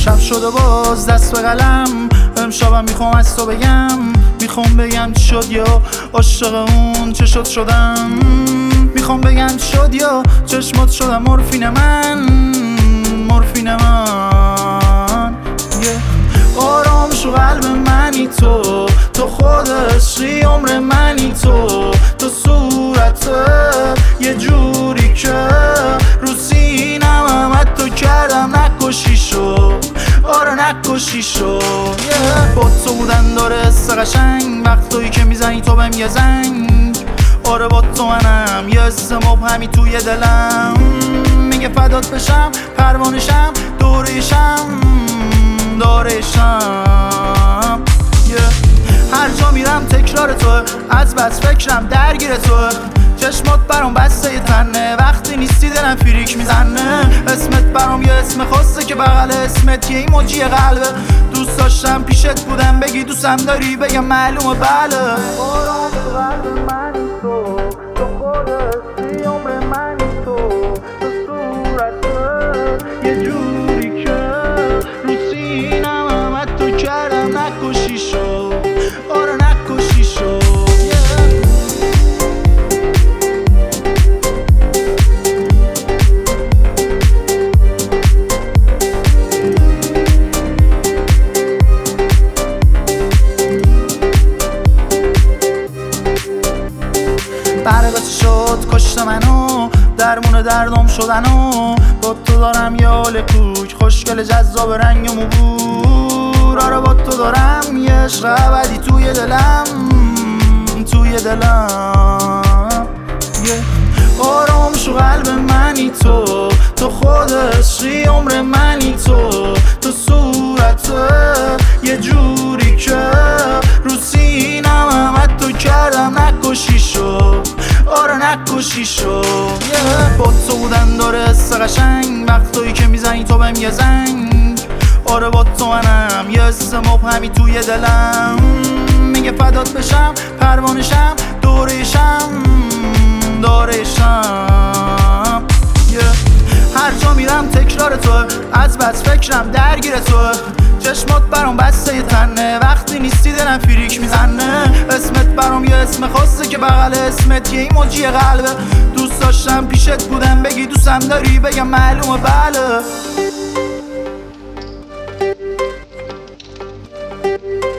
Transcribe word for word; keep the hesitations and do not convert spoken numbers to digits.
شب شده باز دست به قلم، امشبم میخوام از تو بگم، میخوام بگم چی شد یا عاشق اون چه شد شدم، میخوام بگم چی شد یا چشمات شدم مورفین من، مورفین من. آرام شو قلب منی تو، تو خودشی عمر منی تو، تو صورت یه جوری که رو سینم همت تو کردم نکشی شو، آره نکشی شو. yeah. با تو بودن داره حس قشنگ، وقتایی که میزنی تو بهم یه زنگ، آره با تو منم یه حس مبهمی توی دلم، میگه فدات بشم پروانشم دورشم دارشم. yeah. هر جا میرم تکرار تو، از بس فکرم درگیر تو، چشمات برام بسته یه تنه، وقتی نیستی دلم فریک میزنه، اسمت برام یه اسم خاصه که بغل اسمت یه ایموجی قلبه، دوست داشتم پیشت بودم بگی دوستم داری بگم معلومه بله. آرام تو قلب منی تو، تو خودتی عمر منی تو، تو صورت یه جوری که رو سینم همت تو کردم نکشی شو، آره نکشی شو. برگاتی شد کشت منو، درمون دردم شدنو، با تو دارم یه حال کوک خوشگل جذاب رنگ و موبور، آره با تو دارم یه عشق ابدی توی دلم توی دلم. yeah. آرام شو قلب منی تو، تو خودشی عمر منی تو، تو صورت یه جوری که رو سینم همت تو کردم نکشی شو، آره نکشی شو. yeah. با تو بودن داره حس قشنگ، وقتایی که میزنی تو بهم یه زنگ، آره با تو منم یه حس مبهمی توی دلم، میگه فدات بشم پروانشم دورشم دارشم. yeah. هر جا میرم تکرار تو، از بس فکرم درگیر تو، چشمات برام بسته یه تنه، وقتی نیستی دلم فریک میزنه، اسمت برام یه اسم خاصه که بغل اسمت یه ایموجی قلبه، دوست داشتم پیشت بودم بگی دوستم داری بگم معلومه بله.